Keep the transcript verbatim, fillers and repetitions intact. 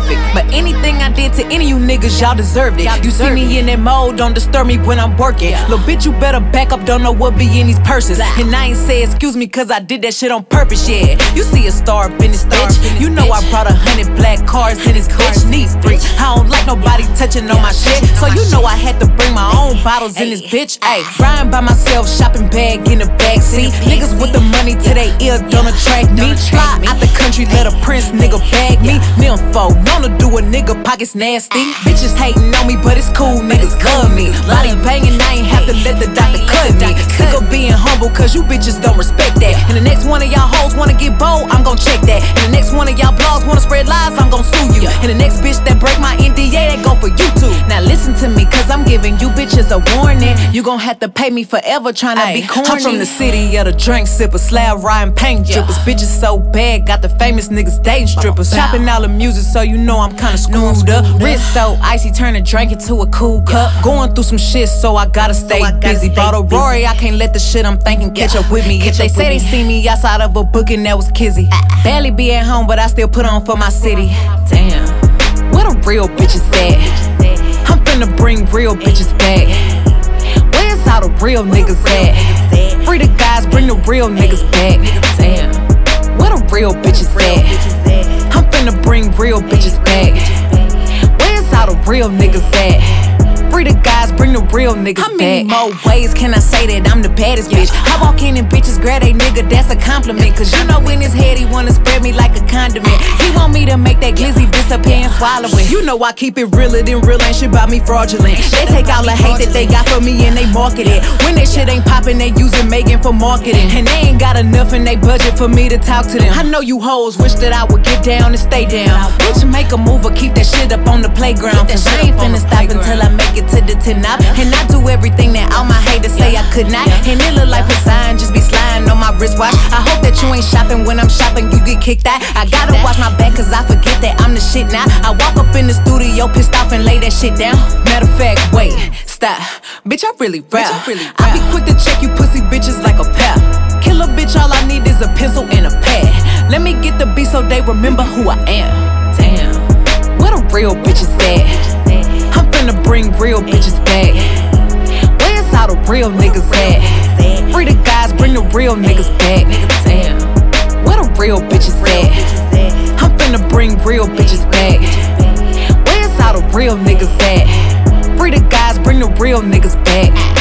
perfect, but anything I did to any of you niggas, y'all deserved it. You see me in that mode, don't disturb me when I'm working. Lil' bitch, you better back up, don't know what be in these purses. And I ain't say excuse me cause I did that shit on purpose, yeah. You see a star up in this bitch, you know I brought a hundred black cars in this bitch. Need free, I don't like nobody touching on my shit, so you know I had to bring my own bottles in this bitch. Ayy, riding by myself, shopping bag in the backseat. Niggas with the money to they ear don't attract me. Fly out the country, let a prince nigga bag me. Nympho, known to do a nigga pockets nasty. Bitches hating on me, but it's cool, niggas love me. Body banging, I ain't have to let the doctor cut me. Sick of being humble, cause you bitches don't respect that. And the next one of y'all hoes wanna get bold, I'm gon' check that. And the next one of y'all blogs wanna spread lies, I'm gon' sue you. And the next bitch that break my N D A, that go for you too. Now listen to me, cause I'm giving you bitches a warning. You gon' have to pay me forever tryna be corny. I'm from the city of the drink sipper, slab riding paint drippers. Bitches so bad, got the famous niggas dating strippers. Chopping all the music, so you know I'm kinda screwed up. Wrist so icy, turn a drink into a cool cup. Going through some shit, so I gotta stay busy. Bought a Rory, I can't let the shit I'm thinking catch up with me. If they say they see me outside of a booking, that was kizzy. Barely be at home, but I still put on for my city. Damn, where the real bitches at? I'm finna bring real bitches back. Where's all the real niggas at? Free the guys, bring the real niggas back. Damn, where the real bitches at? I'm finna bring real bitches back. Where's all the real niggas at? Free the guys, bring the real niggas back. How many more ways can I say that I'm the baddest bitch? I walk in and bitches grab they nigga, that's a compliment. Cause you know in his head he wanna spread me like a condiment. He want me to make that glizzy disappear and swallow it. You know I keep it realer than real, ain't shit about me fraudulent. They take all the hate that they got for me and they market it. When that shit ain't poppin', they using Megan for marketing. And they ain't got enough in they budget for me to talk to them. I know you hoes wish that I would get down and stay down. Bitch, make a move or keep that shit up on the playground. Cause I ain't finna stop until I make it to the ten up. And I do everything that all my haters say I could not. And it look like Poseidon just be sliding on my wristwatch. I hope that you ain't shopping when I'm shopping, you get kicked out. I gotta watch my back cause I forget that I'm the shit now. I walk up in the studio pissed off and lay that shit down. Matter of fact, wait, stop. Bitch, I really rap. I be quick to check you pussy bitches like a pal. Kill a bitch, all I need is a pencil and a pad. Let me get the beat so they remember who I am. Damn, where the real bitches at? I'm finna bring real bitches back. Where's all the real niggas at? Free the guys, bring the real niggas back. Damn, where the real bitches at? I'm finna bring real bitches back. Where's all the real niggas at? Free the guys, bring the real niggas back.